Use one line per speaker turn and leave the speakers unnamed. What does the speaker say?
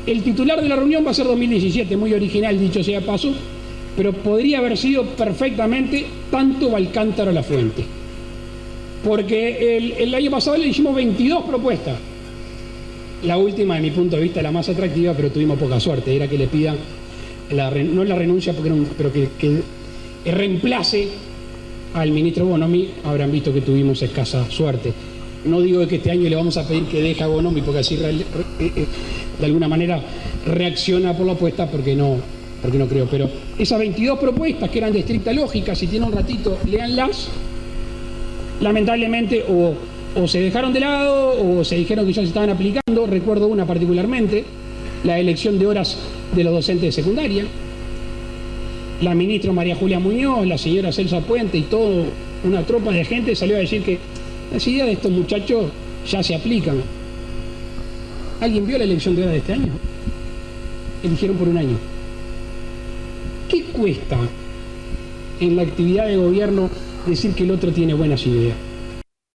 El titular de la reunión va a ser 2017, muy original dicho sea paso, pero podría haber sido perfectamente tanto Alcántara Lafuente. Porque el año pasado le hicimos 22 propuestas. La última, de mi punto de vista, la más atractiva, pero tuvimos poca suerte. Era que le pidan, no la renuncia, pero que reemplace al ministro Bonomi. Habrán visto que tuvimos escasa suerte. No digo que este año le vamos a pedir que deje a Bonomi, porque así de alguna manera reacciona por la apuesta, porque no creo. Pero esas 22 propuestas que eran de estricta lógica, si tienen un ratito, léanlas. Lamentablemente o se dejaron de lado o se dijeron que ya se estaban aplicando. Recuerdo una particularmente, la elección de horas de los docentes de secundaria. La ministra María Julia Muñoz, la señora Celsa Puente y toda una tropa de gente salió a decir que las ideas de estos muchachos ya se aplican. ¿Alguien vio la elección de horas de este año? Eligieron por un año. ¿Qué cuesta en la actividad de gobierno decir que el otro tiene buenas ideas?